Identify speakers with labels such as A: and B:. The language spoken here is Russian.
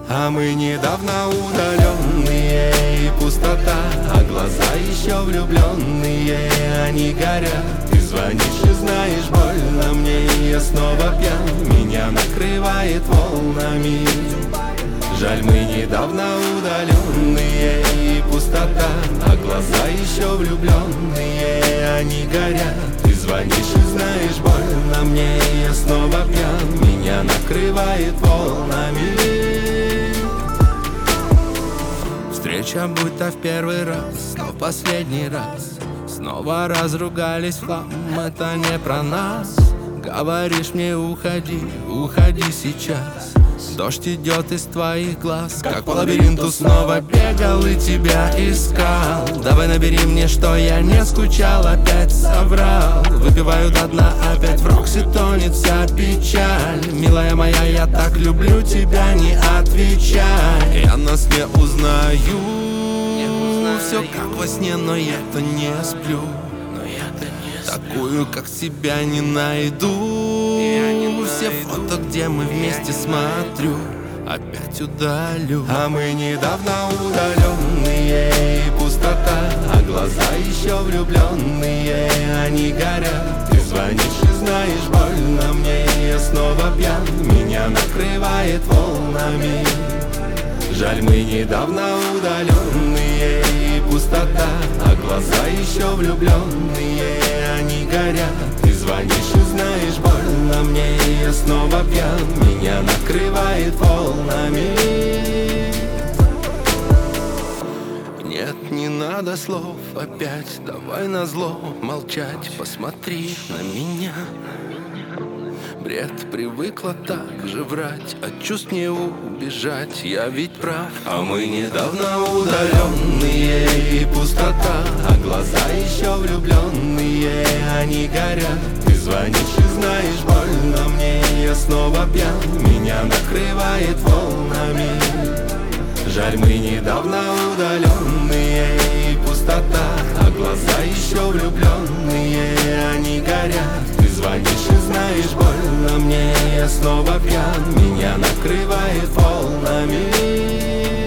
A: А мы недавно удаленные, и пустота, а глаза еще влюбленные, они горят. Ты звонишь и знаешь, больно мне, и я снова пьян, меня накрывает волнами. Жаль, мы недавно удаленные, и пустота, а глаза еще влюбленные, они горят. Ты звонишь и знаешь, больно мне, и я снова пьян, меня накрывает волнами. Встреча будто в первый раз, но в последний раз. Снова разругались в хлам, это не про нас. Говоришь мне уходи, уходи сейчас. Дождь идет из твоих глаз, как по лабиринту снова бегал и тебя искал. Давай набери мне, что я не скучал, опять соврал. Выпиваю до дна, опять в Рокси тонет вся печаль. Милая моя, я так люблю тебя, не отвечай. Я нас не узнаю, все как во сне, но я-то не сплю. Такую, как себя, не найду. Все фото, где мы вместе, смотрю, опять удалю. А мы недавно удаленные, и пустота, а глаза еще влюбленные, они горят. Ты звонишь и знаешь, больно мне, и я снова пьян, меня накрывает волнами. Жаль, мы недавно удаленные, и пустота, а глаза еще влюбленные, они горят. Ты звонишь и знаешь, больно мне, и я снова пьян, меня накрывает волнами. Нет, не надо слов опять, давай назло молчать, посмотри на меня. Бред, привыкла так же врать, от чувств не убежать, я ведь прав. А мы недавно удаленные, и пустота, а глаза еще влюбленные, они горят. Ты звонишь и знаешь, больно мне, я снова пьян, меня накрывает волнами. Жаль, мы недавно удаленные, и пустота, а глаза еще влюбленные, они горят. Ты звонишь и знаешь, больно мне, я снова пьян, меня накрывает волнами.